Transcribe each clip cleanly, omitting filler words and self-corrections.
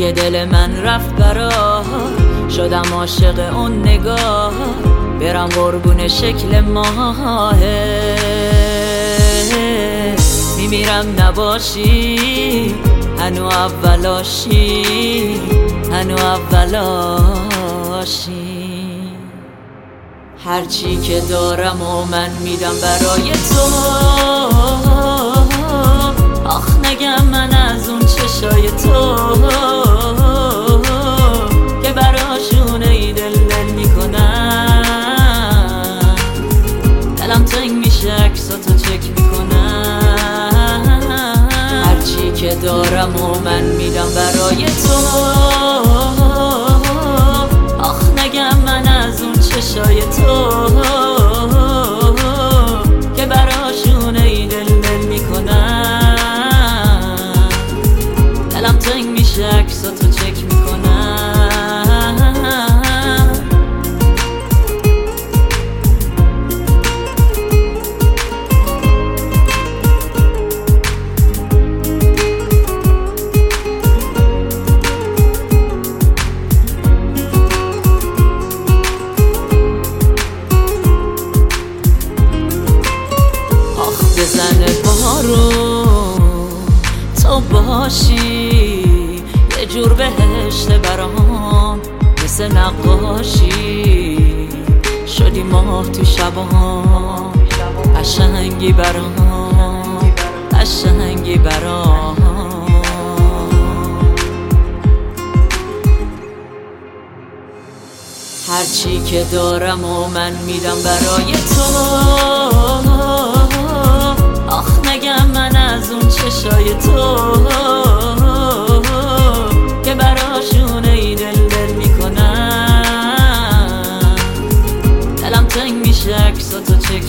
دیگه دل من رفت برا، شدم عاشق اون نگاه، برم قربون شکل ماهه. میمیرم نباشی، هنو اولاشی، هنو اولاشی. هرچی که دارم و من میدم برای تو. آخ نگم من از اون چشای تو که براشون ای دل میکنم. دلم تنگ میشه عکساتو چک میکنم. هرچی که دارم و من میدم برای تو. آخ نگم من از اون چشای تو که براشون ای دل میکنم. دلم تنگ میشه عکساتو چک میکنم. بزنه بارون تو باشی، یه جور بهشت برام مثل نقاشی. شدی ماه تو شبام، قشنگی برام، قشنگی برام. هرچی که دارم و من میدم برای تو. آخ نگم من از اون چشای تو که براشون ای دل میکنم. دلم تنگ میشه عکساتو چک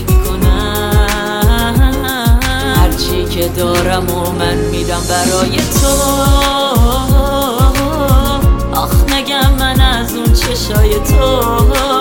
میکنم. هرچی که دارم و من میدم برای تو. آخ نگم من از اون چشای تو